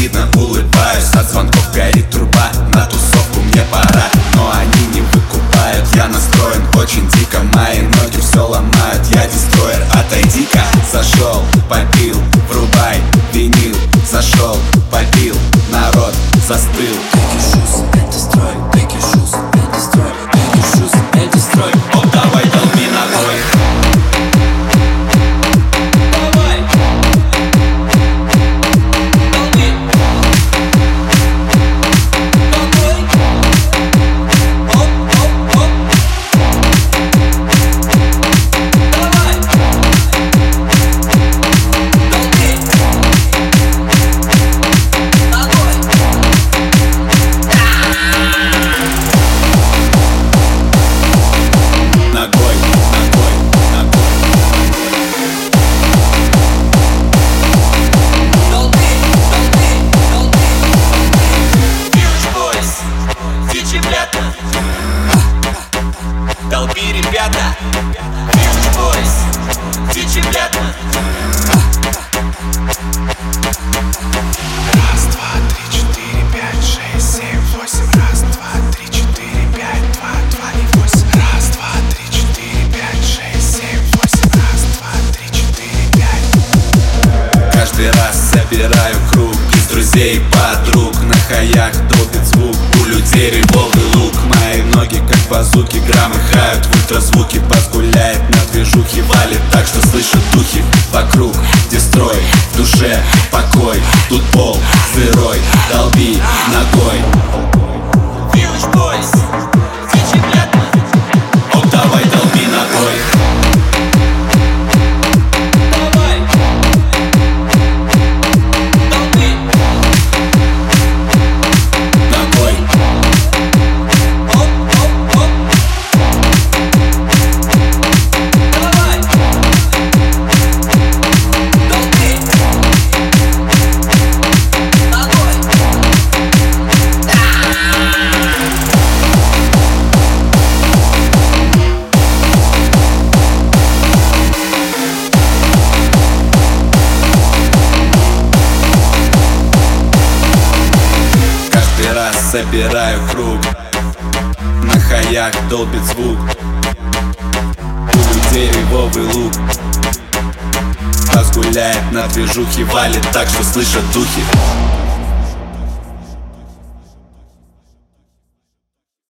видно, улыбаюсь. От звонков горит труба, на тусовку мне пора. Но они не выкупают, я настроен очень дико. Мои ноги все ломают, я дестройер, отойди-ка. Зашел, попил, врубай винил. Зашел, попил, народ застыл. Take your shoes and destroy, take your shoes and destroy, take your shoes and destroy. Оп, давай долби ногой. Давай, долби ногой. Оп, оп, оп. Давай, долби ногой. Ногой, ногой, ногой. Долби, долби, долби. Village Boys, Дичи Блята. Долби, ребята. Village Boys, Дичи Блята. Раз, два, три, четыре, пять, шесть, семь, восемь. Раз, два, три, четыре, пять, два, два и восемь. Раз, два, три, четыре, пять, шесть, семь, восемь. Раз, два, три, четыре, пять. Каждый раз собираю круг из друзей и подруг. На хаях долбит звук, у людей револвый лук. Мои ноги как базуки громыхают в ультразвуке. Бас гуляет на движухе, валит так, что слышат духи. Вокруг дестрой, в душе покой. Тут пол сырой, долби ногой. Village Boys, Дичи Блята. Оп, давай долби ногой. Давай, долби Ногой. оп, оп, оп. Давай, долби ногой. Каждый раз собираю круг. На хаях долбит звук, у людей ревовый лук. Бас гуляет на движухе, валит так, что слышат духи.